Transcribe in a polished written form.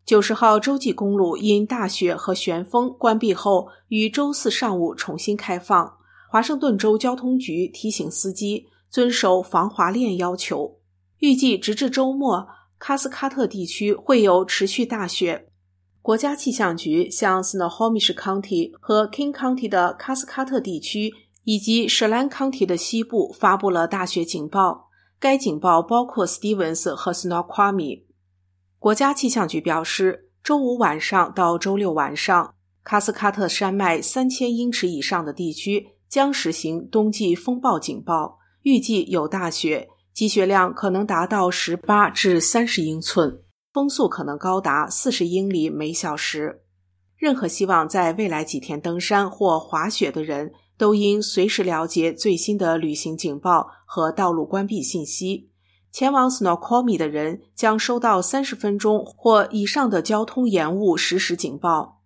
90号洲际公路因大雪和旋风关闭后，于周四上午重新开放。华盛顿州交通局提醒司机遵守防滑链要求。预计直至周末，喀斯喀特地区会有持续大雪。国家气象局向 Snohomish County 和 King County 的喀斯喀特地区以及 Chelan County 的西部发布了大雪警报，该警报包括 Stevens 和 Snoqualmie。国家气象局表示，周五晚上到周六晚上，喀斯喀特山脉3000英尺以上的地区将实行冬季风暴警报，预计有大雪，积雪量可能达到18至30英寸，风速可能高达40英里每小时。任何希望在未来几天登山或滑雪的人都应随时了解最新的旅行警报和道路关闭信息。前往 Snoqualmie 的人将收到30分钟或以上的交通延误实时警报。